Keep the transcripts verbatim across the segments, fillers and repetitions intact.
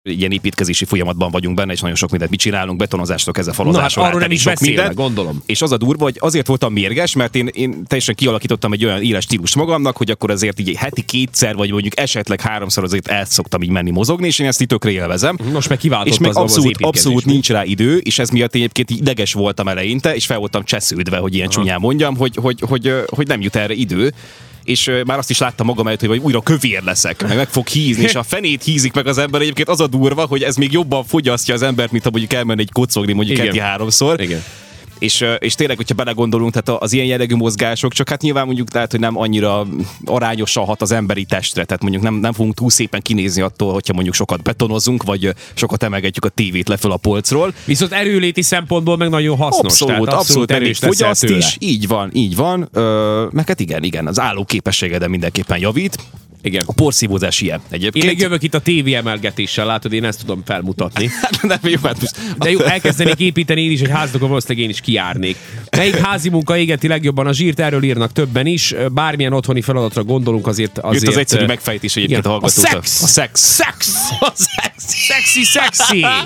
ilyen építkezési folyamatban vagyunk benne, és nagyon sok mindent mi csinálunk, betonozástól kezdve falozásról. Na, arról nem is beszélve, gondolom. És az a durva, hogy azért voltam mérges, mert én, én teljesen kialakítottam egy olyan éles stílus magamnak, hogy akkor azért így heti kétszer, vagy mondjuk esetleg háromszor azért el szoktam így menni mozogni, és én ezt így tökre élvezem. Most meg kiváltott és meg az abszolút, az abszolút nincs rá idő, és ez miatt egyébként ideges voltam eleinte, és fel voltam csesződve, hogy ilyen csúnyán mondjam, hogy, hogy, hogy, hogy nem jut erre idő. És uh, már azt is láttam magam előtt, hogy majd újra kövér leszek, meg meg fog hízni, és a fenét hízik meg az ember. Egyébként az a durva, hogy ez még jobban fogyasztja az embert, mint ha mondjuk elmenni egy kocogni mondjuk heti háromszor. Igen. És, és tényleg, hogyha belegondolunk, tehát az ilyen jellegű mozgások, csak hát nyilván mondjuk lehet, hogy nem annyira arányosan hat az emberi testre, tehát mondjuk nem, nem fogunk túl szépen kinézni attól, hogyha mondjuk sokat betonozunk, vagy sokat emelgetjük a tévét le föl a polcról. Viszont erőléti szempontból meg nagyon hasznos. Abszolút, tehát abszolút, abszolút erős fogyaszt is, így van, így van. Ö, meg hát igen, igen, az állóképességeden mindenképpen javít. Igen. A porszívózás ilyen egyébként. Én még jövök itt a tévé emelgetéssel, látod, én ezt tudom felmutatni. nem, jó, hát most... De jó, elkezdenék építeni én is, egy házdokon valószínűleg én is kijárnék. Melyik házi munka égeti legjobban a zsírt? Erről írnak többen is. Bármilyen otthoni feladatra gondolunk, azért... azért Jött az egyszerű megfejtés egyébként a hallgatóknak. A szex! A szex! Szex! A szex! Szexi, szexi! Yeah!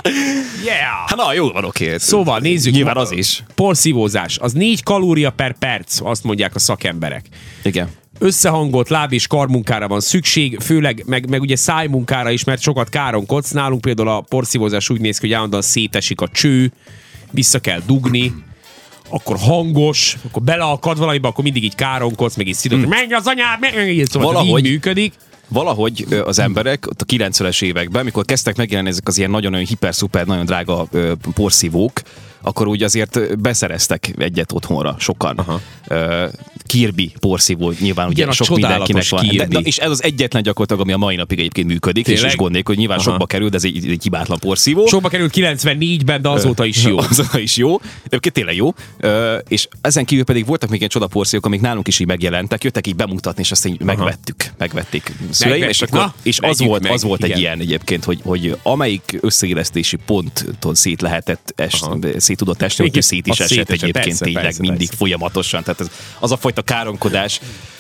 Hát na, jó van, oké. Szóval nézzük. Nyilván az is. Porszívózás. Az négy kalória per perc, azt mondják a szakemberek. Igen. Összehangolt láb- és karmunkára van szükség, főleg meg, meg ugye szájmunkára is, mert sokat káronkodsz. Nálunk például a porszívózás úgy néz ki, hogy állandóan szétesik a cső, vissza kell dugni, akkor hangos, akkor beleakad valamiba, akkor mindig így káronkodsz, meg így szidod, hmm. menj az anyád, menj, szóval valahogy így működik. Valahogy az emberek ott a kilencvenes években, amikor kezdtek megjelenni ezek az ilyen nagyon-nagyon hiper-szuper, nagyon drága ö, porszívók, akkor úgy azért beszereztek egyet otthonra sokan. Aha. Uh, Kirby porszívó, nyilván ugye sok mindenkinek van. De, de, és ez az egyetlen gyakorlatilag, ami a mai napig egyébként működik, tényleg? És is gondolnék, hogy nyilván Aha. sokba kerül, de ez egy, egy hibátlan porszívó. Sokba került kilencvennégyben, de azóta is jó. Azóta is jó, de tényleg jó. Uh, és ezen kívül pedig voltak még ilyen csodaporszívók, amik nálunk is így megjelentek, jöttek így bemutatni, és azt így Aha. megvettük, megvették szüleim, és, akkor, Na, és az volt, meg, az volt egy ilyen egyébként, hogy, hogy amelyik összeillesztési ponton szét lehetett est, szét tudott esni, hogy szét is esett egyébként persze, tényleg persze, mindig persze. Folyamatosan. Tehát ez, az a fajta káromkodás,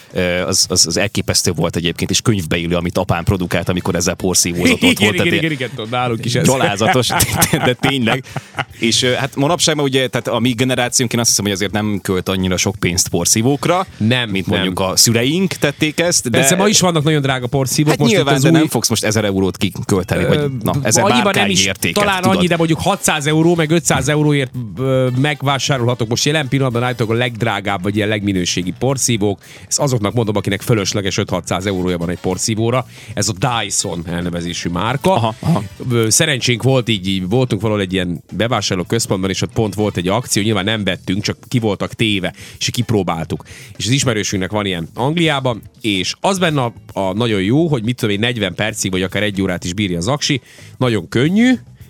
az, az, az elképesztő volt egyébként, és könyvbe illő, amit apám produkált, amikor ezzel porszívózott ott volt. Igen, igen, igen, nálunk is ez. Gyalázatos, de tényleg. És hát manapság, mert ugye, tehát a mi generációnk, én azt hiszem, hogy azért nem költ annyira sok pénzt porszívókra, nem, mint nem. mondjuk a szüleink tették ezt. De persze ma is vannak nagyon drága porszívók. Hát most nyilván, de új... nem fogsz most ezer eurót kikölteni, vagy na, ezer bárkány értéket. Talán tudod. annyi, de mondjuk hatszáz euró, meg ötszáz euróért megvásárolhatok. Most jelen pillanatban állítok a legdrágább, vagy ilyen legminőségi porszívók. Ezt azoknak mondom, akinek fölösleges öt-hatszáz eurója van egy porszívóra. Ez a Dyson elnevezésű márka. Aha, aha. Szerencsénk volt, így, így voltunk valahol egy ilyen bevásárló központban, és ott pont volt egy akció, nyilván nem vettünk, csak ki voltak téve, és kipróbáltuk. És az ismerősünknek van ilyen Angliában, és az benne a, a nagyon jó, hogy mit tudom én, negyven percig, vagy akár egy órát is bírja az aksi, nagyon könnyű,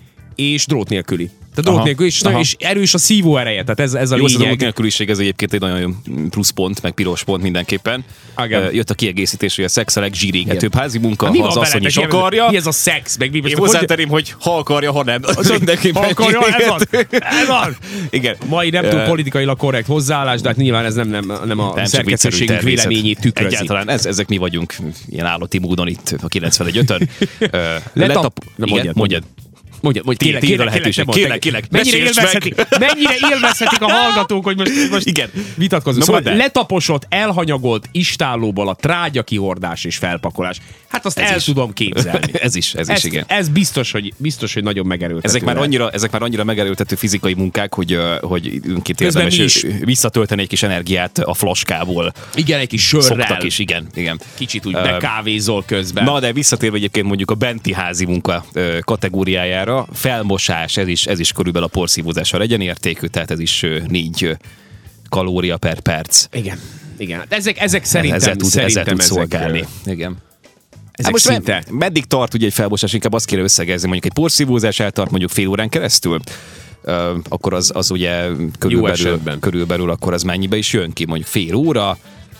és drót nélküli. Tehát drót nélkül, és, és erős a szívó ereje, tehát ez, ez a jó, lényeg. Az a drót nélküliség, ez egyébként egy nagyon pluszpont, meg piros pont mindenképpen. Uh, jött a kiegészítés, hogy a szex a legzsírégetőbb házi munka, ha az asszony is akarja. Mi ez a szex? Meg mi Én hozzátenném, hogy ha akarja, ha nem. Az ha akarja, ez az. Ez az. Igen. Mai nem túl politikailag korrekt hozzáállás, de hát nyilván ez nem, nem, nem a szerkesztőségünk véleményét tükrözi. Egyáltalán ez, ezek mi vagyunk ilyen állati módon itt a kilencvenegy ötön. Letap... Mondjad. Mondja, hogy tényleg, tényleg, lehetőség. Kérlek, kérlek, mennyire élvezhetik, mennyire élvezhetik a hallgatók, hogy most, most igen. vitatkozunk. Szóval letaposott, elhanyagolt istállóból a trágya kihordás és felpakolás. Hát azt ez el is. tudom képzelni. ez is, ez is, igen. Ez biztos, hogy, biztos, hogy nagyon megerőltető. Ezek már, annyira, ezek már annyira megerőltető fizikai munkák, hogy, hogy önként érdemes visszatölteni egy kis energiát a flaskából. Igen, egy kis sörrel. Szoktak is, igen. igen. Kicsit úgy bekávézol közben. Na, de visszatérve egyébként mondjuk a benti házi munka kategóriájára, felmosás, ez is, ez is körülbelül a porszívózással egyenértékű, tehát ez is négy kalória per perc. Igen, igen. Ezek, ezek szerintem, ezzel tud, szerintem ezzel tud ezek, szolgálni. Igen. Ezek most szinte. Meddig tart ugye egy felmosás, inkább azt kéne összegezni, mondjuk egy porszívózás eltart mondjuk fél órán keresztül, uh, akkor az, az ugye körülbelül, körülbelül akkor az mennyibe is jön ki, mondjuk fél óra,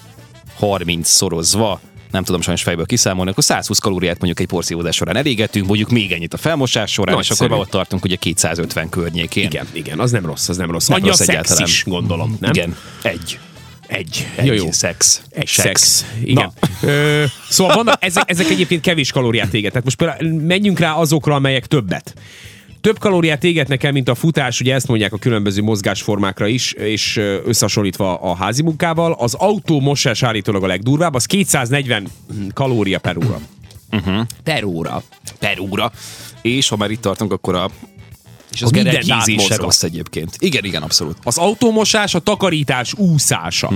harminc szorozva, nem tudom sajnos fejből kiszámolni, akkor száz húsz kalóriát mondjuk egy porszívózás során elégetünk, mondjuk még ennyit a felmosás során, Nagy és szerű. Akkor ott tartunk ugye kétszázötven környékén. Igen, igen, az nem rossz, az nem rossz. Annyi a szex is, gondolom, nem? Igen, egy. Egy. Egy Jó, jó. szex. Egy Sex. szex. Igen. Ö, szóval vannak, ezek, ezek egyébként kevés kalóriát éget. Tehát most például menjünk rá azokra, amelyek többet. Több kalóriát égetnek el, mint a futás, ugye ezt mondják a különböző mozgásformákra is, és összehasonlítva a házi munkával. Az autómosás állítólag a legdurvább, az kétszáznegyven kalória per óra. Uh-huh. Per óra. Per óra. És ha már itt tartunk, akkor a és az minden átmozga. Rossz egyébként. Igen, igen, abszolút. Az autómosás, a takarítás úszása.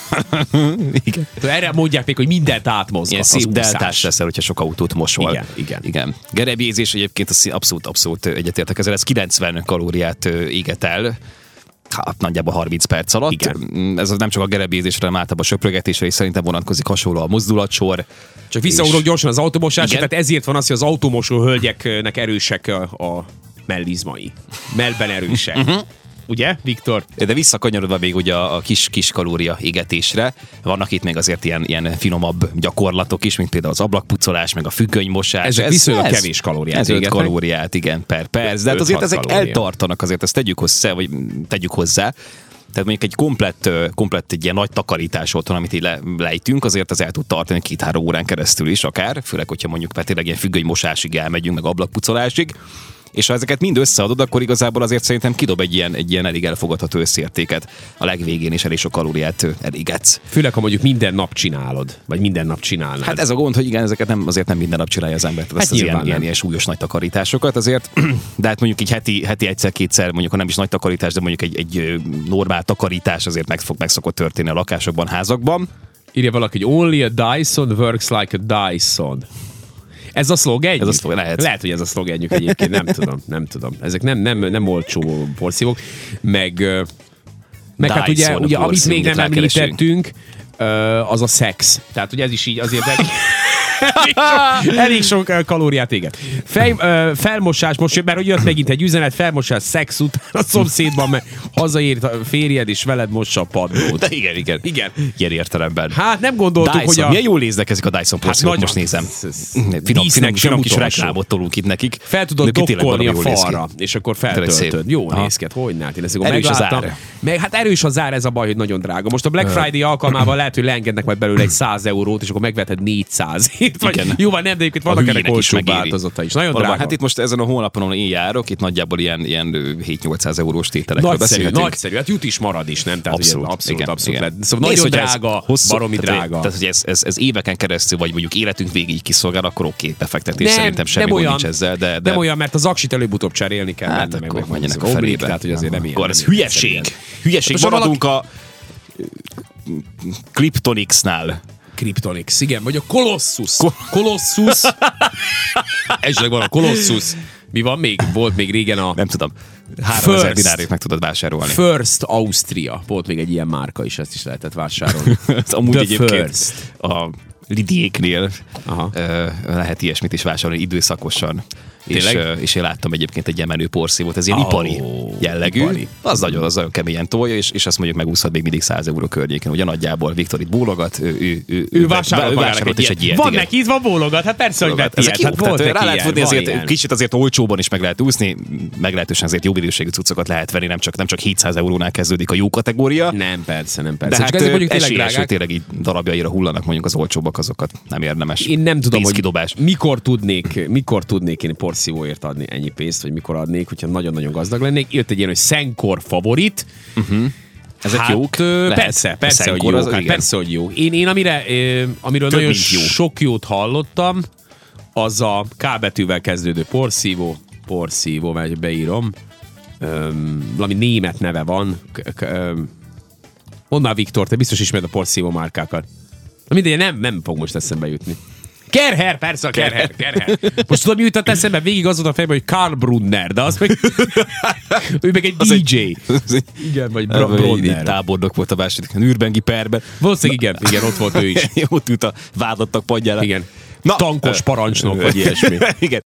Igen. Erre mondják még, hogy mindent átmozgat. Ilyen szép deltás leszel, hogyha sok autót mosol. Igen, igen. igen. Gerebjézés egyébként az abszolút, abszolút egyetértek ezzel. Ez kilencven kalóriát éget el. Hát nagyjából harminc perc alatt. Igen. Ez nem csak a gerebjézésre, hanem általában a söprögetésre is szerintem vonatkozik, hasonló a mozdulatsor. Csak visszaugrok gyorsan az autómosásra, tehát ezért van az, hogy az autómosó hölgyeknek erősek a, a mellizmai. Mellben erősek. Uh-huh. Ugye, Viktor? De visszakanyarodva még ugye a kis, kis kalória égetésre, vannak itt még azért ilyen, ilyen finomabb gyakorlatok is, mint például az ablakpucolás, meg a függönymosás. Ezek ez, viszonylag ez, kevés kalóriát ez öt kalóriát, igen, per perc. De hát azért ezek kalóriát. Eltartanak, azért ezt tegyük hozzá, vagy tegyük hozzá. Tehát mondjuk egy komplett, komplett egy ilyen nagy takarítás otthon, amit így le, lejtünk, azért az el tud tartani két-három órán keresztül is akár, főleg, hogyha mondjuk tényleg ilyen függönymosásig elmegyünk, meg ablakpucolásig. És ha ezeket mind összeadod, akkor igazából azért szerintem kidob egy ilyen, egy ilyen elég elfogadható összértéket. A legvégén is elég sok kalóriát elégetsz. Főleg, ha mondjuk minden nap csinálod, vagy minden nap csinálnád. Hát ez a gond, hogy igen, ezeket nem, azért nem minden nap csinálja az ember. Tehát hát az ilyen, ilyen, ilyen súlyos nagy takarításokat azért, de hát mondjuk így heti, heti egyszer-kétszer, mondjuk ha nem is nagy takarítás, de mondjuk egy, egy normál takarítás azért meg, fog, meg szokott történni a lakásokban, házakban. Írja valaki, hogy only a Dyson works like a Dyson. Ez a szlogenjük? Ez a szlogen, lehet. Lehet, hogy ez a szlogenjük egyébként, nem tudom, nem tudom. Ezek nem, nem, nem olcsó porszívók. Meg, meg hát ugye, ugye amit még nem említettünk, az a szex. Tehát ugye ez is így azért elég, elég, sok, elég sok kalóriát éget. Fej, felmosás, most mert hogy jött megint egy üzenet, felmosás szex után a szomszédban, mert hazaért a férjed és veled mossa a padlót. De igen, igen. Igen. Ilyen értelemben. Hát nem gondoltuk, Dyson. hogy a... Milyen jól néznek ezek a Dyson porszívók, hát most nézem. Finom, finom, finom kis reklámot tolunk itt nekik. Fel tudod dokkolni a falra, és akkor feltöltöd. Jó néz ki, hogy ne? Én ezt megláttam. Meg, hát erős a zár, ez a baj, hogy nagyon drága. Most a Black Friday alkalmával lehet, hogy leengednek majd belőle egy száz eurót, és akkor megveted négyszázért. Vagy jó, van, nem, de egyébként vannak ennek olcsóbb változata is. Nagyon drága. Hát itt most ezen a honlapon, ahol én járok, itt nagyjából ilyen, ilyen hét-nyolcszáz eurós tételekről nagyszerű, nagyszerű, hát jut is marad is, nem? Tehát, abszolút, ugye, abszolút, igen, abszolút. Igen. Szóval nézd, nagyon drága, hosszú, baromi tehát, drága. Tehát, hogy ez, ez, ez éveken keresztül, vagy mondjuk életünk végig kiszolgál, akkor oké, befektetés, nem, szerintem semmi gond nincs ezzel. De, de... Nem olyan, mert az aksit előbb-utóbb cserélni kell. Hát benne, akkor meg menjenek a felébe. Tehát, hogy azért nem ilyen. Akkor ez hülyeség. Hülyeség, maradunk a Kryptonix-nál. Kryptonix, igen, vagy a Colossus. Colossus. Esetleg van a Colossus. Mi van még? Volt még régen a... Nem tudom. háromezer dinárért meg tudod vásárolni. First Austria. Volt még egy ilyen márka is, ezt is lehetett vásárolni. Amúgy The egyébként first. A Lidiéknél lehet ilyesmit is vásárolni időszakosan. És, és én láttam egyébként egy ilyen menő porszívót, ez ilyen oh, ipari jellegű. Ipari. Az nagyon, az nagyon keményen tolja, és, és azt mondjuk megúszhat még mindig száz euró környéken. Ugye nagyjából Viktor itt bólogat, ő, ő, ő, ő vásárolt, vásárolt is egy ilyet. Van neki itt van bólogat, hát persze, hogy vett ilyet. Hát volt rá lehet venni, azért kicsit azért olcsóban is meg lehet úszni, meglehetősen azért jó minőségű cuccokat lehet venni, nem csak, nem csak hétszáz eurónál kezdődik a jó kategória. Nem, persze, nem persze. De hát ezek mondjuk tényleg tényleg így darabjaira hullanak mondjuk az olcsóbbak, azokat nem érdemes. Én nem tudom, hogy mikor tudnék, mikor tudnék én porszívóért adni ennyi pénzt, vagy mikor adnék, hogyha nagyon-nagyon gazdag lennék. Jött egy ilyen, hogy Szenkor favorit. Uh-huh. Ezek hát, jók? Persze, persze, hogy jók. Hát persze, hogy jók. Én, én amire, amiről Több nagyon jó. sok jót hallottam, az a K betűvel kezdődő porszívó. Porszívó, mert beírom. Öm, valami német neve van. Mondd már, Viktor, te biztos ismered a porszívó márkákat. Mindegy, nem, nem fog most eszembe jutni. Kerher, persze a Kerher, Kerher. Most tudom, mi jutott eszembe, végig az volt a fejben, hogy Karl Brunner, de az meg... ő meg egy az dé dzsé. Egy, igen, vagy Bra- Brunner. Tábornok volt a második, a Nürnbergi perben. Valószínűleg igen, igen, ott volt ő is. Ott ült a vádlottak padjára. Igen. Na, tankos parancsnok, vagy ilyesmi. Igen.